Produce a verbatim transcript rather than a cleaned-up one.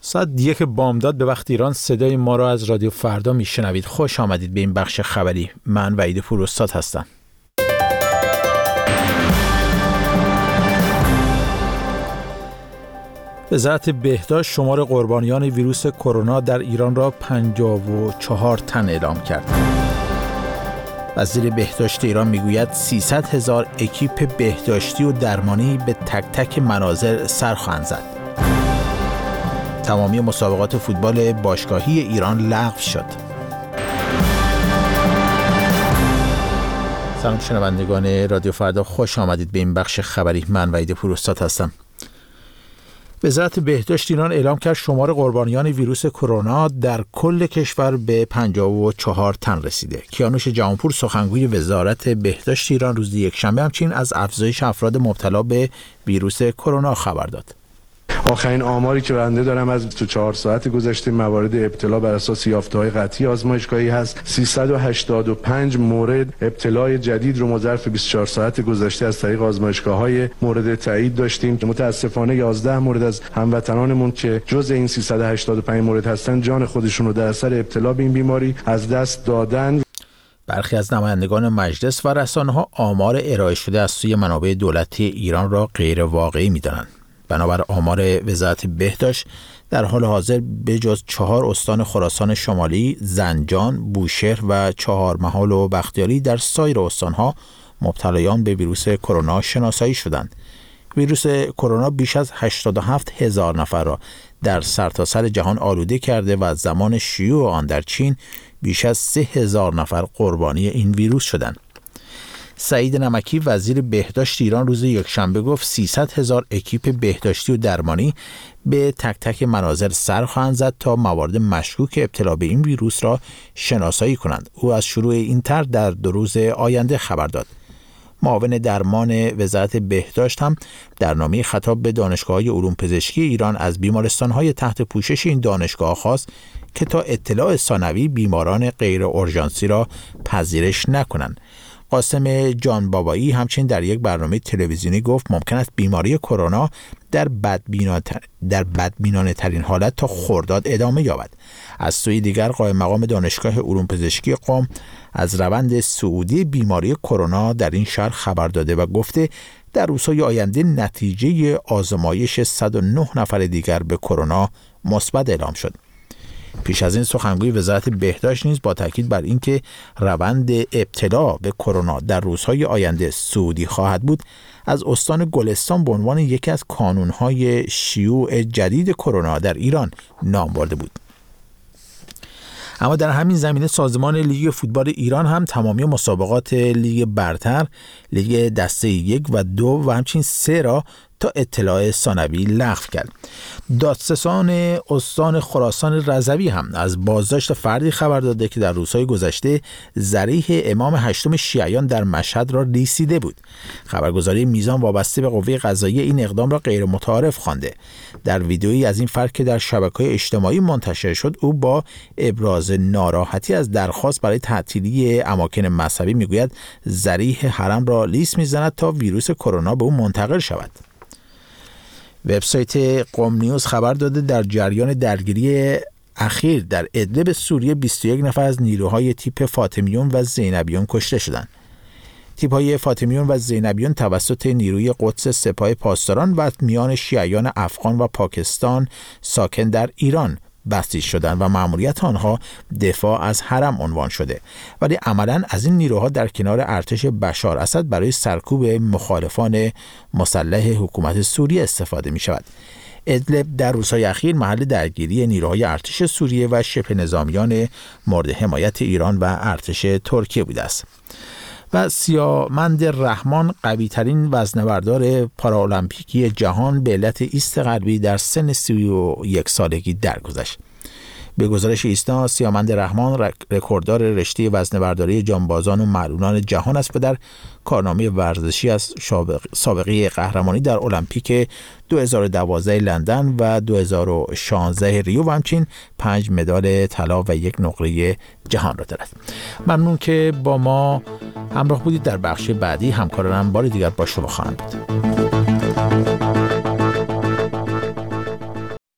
ساعت یک بامداد به وقت ایران صدای ما را از رادیو فردا میشنوید. خوش آمدید به این بخش خبری. من وحید پوراستاد هستم. وزارت بهداشت شمار قربانیان ویروس کرونا در ایران را پنجاه و چهار تن اعلام کرد. وزیر بهداشت ایران میگوید سیصد هزار اکیپ بهداشتی و درمانی به تک تک منازل سر خواهند زد. تمامی مسابقات فوتبال باشگاهی ایران لغو شد. سلام شنوندگان رادیو فردا، خوش آمدید به این بخش خبری. من وحید پوراستاد هستم. وزارت بهداشت ایران اعلام کرد شمار قربانیان ویروس کرونا در کل کشور به پنجاه و چهار تن رسیده. کیانوش جهانپور سخنگوی وزارت بهداشت ایران روز یکشنبه همچنین از افزایش افراد مبتلا به ویروس کرونا خبر داد. آخرین آماری که بنده دارم از تو چهار ساعت گذشته موارد ابتلا بر اساس یافته‌های قطعی آزمایشگاهی هست. سیصد و هشتاد و پنج مورد ابتلای جدید رو ظرف بیست و چهار ساعت گذشته از طریق آزمایشگاه‌های مورد تایید داشتیم. متاسفانه یازده مورد از هموطنانمون که جزء این سیصد و هشتاد و پنج مورد هستند جان خودشون رو در اثر ابتلا به این بیماری از دست دادن. برخی از نمایندگان مجلس و رسانه‌ها آمار ارائه شده از سوی منابع دولتی ایران را غیر واقعی می‌دانند. بنابر آمار وزارت بهداشت در حال حاضر به جز چهار استان خراسان شمالی، زنجان، بوشهر و چهارمحال و بختیاری در سایر استانها مبتلایان به ویروس کرونا شناسایی شدند. ویروس کرونا بیش از هشتاد و هفت هزار نفر را در سرتاسر جهان آلوده کرده و از زمان شیوع آن در چین بیش از سه هزار نفر قربانی این ویروس شدند. سعید نمکی وزیر بهداشت ایران روز یکشنبه گفت سیصد هزار اکیپ بهداشتی و درمانی به تک تک منازل سر خواهند زد تا موارد مشکوک ابتلا به این ویروس را شناسایی کنند. او از شروع این طرح در دو روز آینده خبر داد. معاون درمان وزارت بهداشت هم در نامه خطاب به دانشگاه‌های علوم پزشکی ایران از بیمارستان‌های تحت پوشش این دانشگاه خواست که تا اطلاع ثانوی بیماران غیر اورژانسی را پذیرش نکنند. قاسم جان بابایی همچنین در یک برنامه تلویزیونی گفت ممکن است بیماری کرونا در بدبینانه در بدبینانه ترین حالت تا خرداد ادامه یابد. از سوی دیگر قائم مقام دانشگاه علوم پزشکی قم از روند صعودی بیماری کرونا در این شهر خبر داده و گفته در روزهای آینده نتیجه آزمایش صد و نه نفر دیگر به کرونا مثبت اعلام شد. پیش از این سخنگوی وزارت بهداشت نیز با تاکید بر اینکه روند ابتلا به کرونا در روزهای آینده صعودی خواهد بود، از استان گلستان به عنوان یکی از کانونهای شیوع جدید کرونا در ایران نام برده بود. اما در همین زمینه سازمان لیگ فوتبال ایران هم تمامی مسابقات لیگ برتر، لیگ دسته یک و دو و همچنین سه را تا اطلاع ثانوی لغو کرد. دادستان استان خراسان رضوی هم از بازداشت فردی خبر داده که در روزهای گذشته ضریح امام هشتم شیعیان در مشهد را لیسیده بود. خبرگزاری میزان وابسته به قوه قضاییه این اقدام را غیر متعارف خوانده. در ویدئویی از این فرد که در شبکه‌های اجتماعی منتشر شد، او با ابراز ناراحتی از درخواست برای تعطیلی اماکن مذهبی میگوید ضریح حرم را لیس میزند تا ویروس کرونا به او منتقل شود. وبسایت قم نیوز خبر داده در جریان درگیری اخیر در ادلب سوریه بیست و یک نفر از نیروهای تیپ فاطمیون و زینبیون کشته شدند. تیپ‌های فاطمیون و زینبیون توسط نیروی قدس سپاه پاسداران و میان شیعیان افغان و پاکستان ساکن در ایران بسیج شدند و مأموریت آنها دفاع از حرم عنوان شده، ولی عملاً از این نیروها در کنار ارتش بشار اسد برای سرکوب مخالفان مسلح حکومت سوریه استفاده می شود. ادلب در روزهای اخیر محل درگیری نیروهای ارتش سوریه و شبه نظامیان مورد حمایت ایران و ارتش ترکیه بوده است. و سیامند رحمان قوی ترین وزنه‌بردار پارالمپیکی جهان به علت ایست قلبی در سن سی و یک سالگی درگذشت. به گزارش ایسنا، سیامند رحمان رکورددار رشته وزنه‌برداری جانبازان و معلولان جهان است و در کارنامه ورزشی از سابقه قهرمانی در المپیک دو هزار و دوازده لندن و دو هزار و شانزده ریو و همچنین پنج مدال طلا و یک نقره جهان را دارد. ممنون که با ما همراه بودید. در بخش بعدی همکارانم بار دیگر با شما خواهند بود.